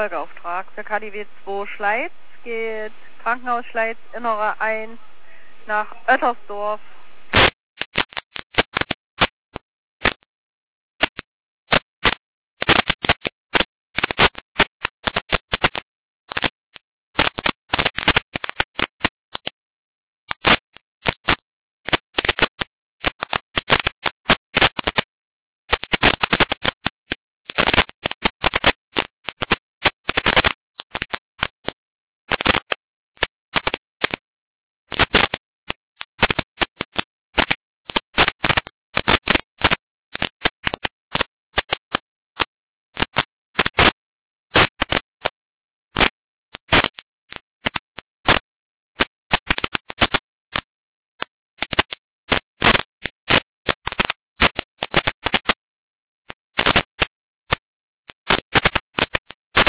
Nachfolgeauftrag für KDW 2 Schleiz geht Krankenhaus Schleiz Innere 1 nach Oettersdorf